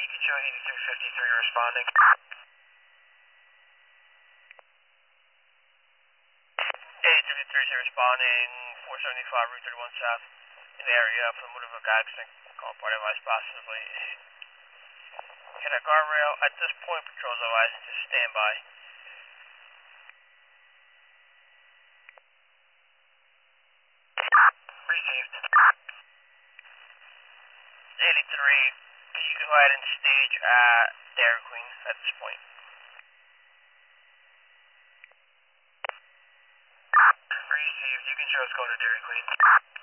you can show 8653 responding. 8353 responding, 475 Route 31 South, in the area for the motor of a accident, call party lights possibly. Hit a guardrail. At this point, patrols otherwise to stand by. Received. 83, can you go ahead and stage at Dairy Queen at this point? Received. You can show us going to Dairy Queen.